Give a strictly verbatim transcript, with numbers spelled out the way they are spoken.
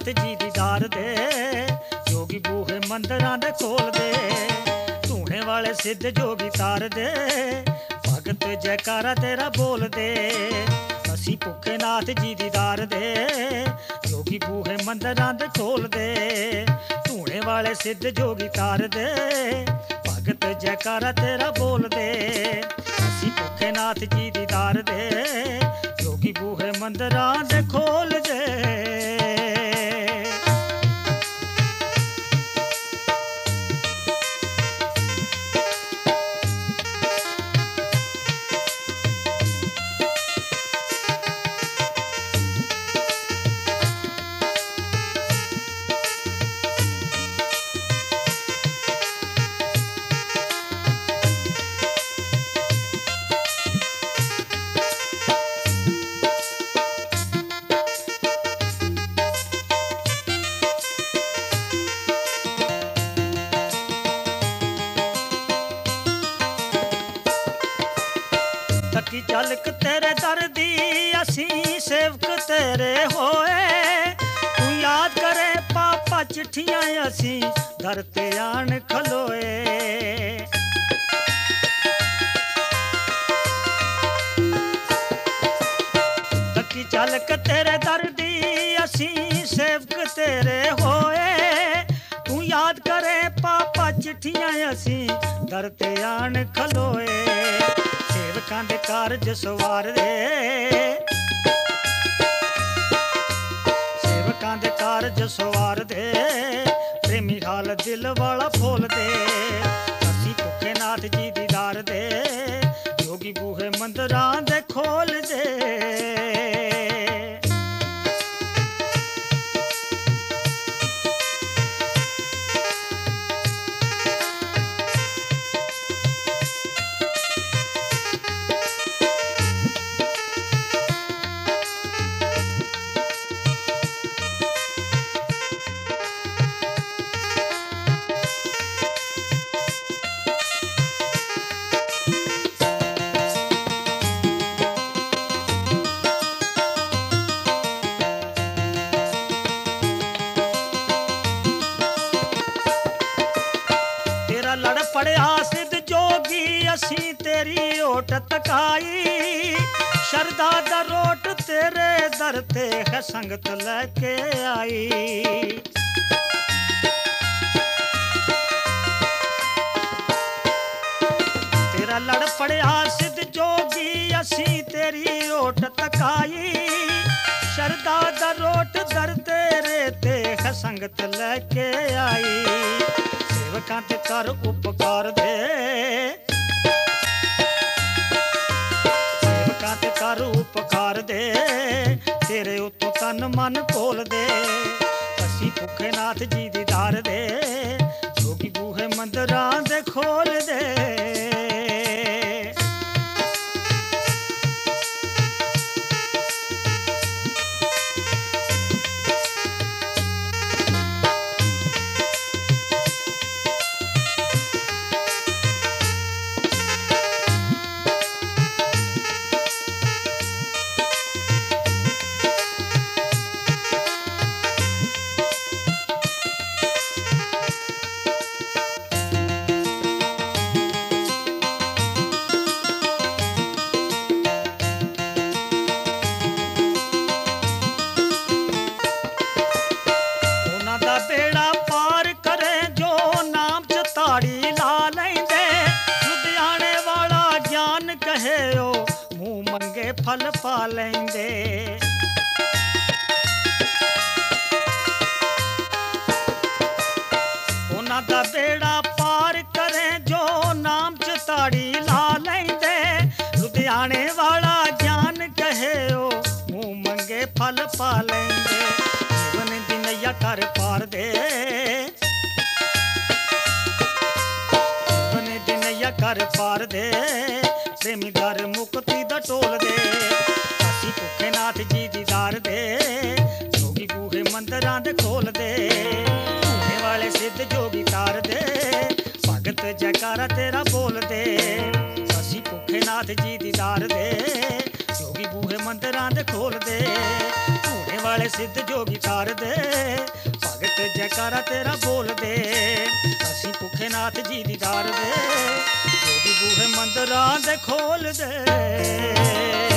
जी दीदार दे, जोगी बूहे मंदिरां दे खोल दे। धूने वाले सिद्ध जोगी तार दे, भगत जयकारा तेरा बोल दे। असी भुखे नाथ जी दीदार दे, जोगी बूहे मंदिरां दे खोल दे। धूने वाले सिद्ध जोगी तार दे, भगत जयकारा तेरा बोल दे। असी भुखे नाथ जी दीदार दे, जोगी बूहे मंदिरां दे खोल दे। तकी चलक तेरे दर दी, असी सेवक तेरे होए। तू याद करे पापा चिट्ठियां, असी दर ते आन खलोए। तकी चलक तेरे दर दी, असी सेवक तेरे होए। तू याद करे पापा चिट्ठियां, असी दर ते आन खलोए। सेवकां दे कारज सवार दे, सेवकां दे कारज सवार दे। प्रेमी हाल दिल वाला खोल दे। असी भुखे नाथ जी दीदार दे, जोगी बूहे मंदिरां दे खोल दे। लड़ पड़िया सिद्ध जोगी, असी तेरी ओट तकाई। शरदा दा रोट तेरे दर ते है संगत लेके आई। तेरा लड़ पड़िया सिद्ध जोगी, असी तेरी ओट तकाई। शरदा दा रोट दर तेरे ते है संगत लेके आई। सेवकां ते कर उपकार दे, सेवकां ते कर उपकार दे। तेरे उत्तों तन मन खोल दे। असी भुखे नाथ जी दीदार दे, जोगी बूहे मंदिरां दे खोल दे। बेड़ा पार करे जो नाम च ताड़ी ला लेंदे। लुधियाने वाला ज्ञान कहे ओ, मुंह मंगे फल पा लेंदे। उन्हां दा बेड़ा पार करे जो नाम च ताड़ी ला लेंदे। लुधियाने वाला ज्ञान कहे ओ, मुंह मंगे फल पा लेंदे। जीवन दी नैया कर पार दे, जीवन दी नैया कर पार दे। प्रेमी दर मुक्ति दा टोल दे। असी भुखे नाथ जी दीदार दे, जोगी बूहे मंदिरां दे खोल दे। धूने वाले सिद्ध जोगी तार दे, भगत जयकारा तेरा बोल दे। असी भुखे नाथ जी दीदार दे, जोगी बूहे मंदिरां दे खोल दे। धूने वाले सिद्ध जोगी तार दे, ਜੈਕਾਰਾ ਤੇਰਾ ਬੋਲਦੇ। ਅਸੀਂ ਭੁੱਖੇ ਨਾਥ ਜੀ ਦੀਦਾਰ ਦੇ, ਜੋਗੀ ਬੂਹੇ ਮੰਦਰਾਂ ਦੇ ਖੋਲਦੇ।